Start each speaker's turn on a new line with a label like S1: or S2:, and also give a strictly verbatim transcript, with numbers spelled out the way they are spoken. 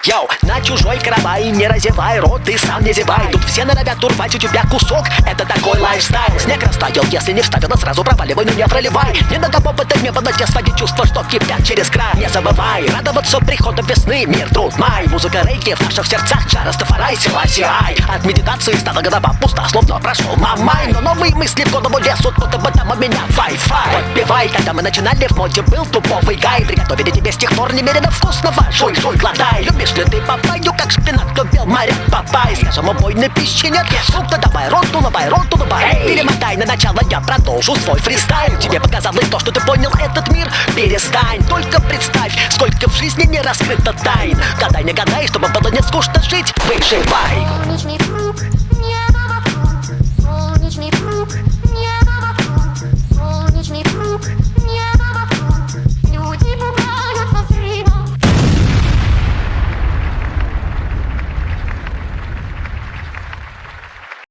S1: Йоу, на чужой каравай не разевай рот, ты сам не зевай. Тут все норовят урвать у тебя кусок, это такой лайфстайл. Снег растаял, если не вставила, сразу проваливай, но не проливай. Не надо попытать мне подать те свои чувства, что кипят через край. Не забывай радоваться приходом весны, мир, труд, май. Музыка рейки в наших сердцах, Растафарай, Селасиай. От медитации стала голова пуста, словно прошел мамай. Но новые мысли в голову лезут, будто бы там у меня Wi-Fi. Подпевай, когда мы начинали, в моде был туповый гай. Приготовили тебе с тех пор немерено вкусного. Жуй, жуй, глотай. Любишь ли ты папайю, как шпинат любил моряк Папай? Скажем, убойной пищи нет, ешь фрукты, давай рот, улыбай, рот, улыбай. Перемотай на начало, я продолжу свой фристайл. Тебе показалось то, что ты понял этот мир? Перестань, только представь, сколько в жизни не раскрыто тайн. Гадай, не гадай, чтобы было не скучно жить, выживай.
S2: Солнечный круг.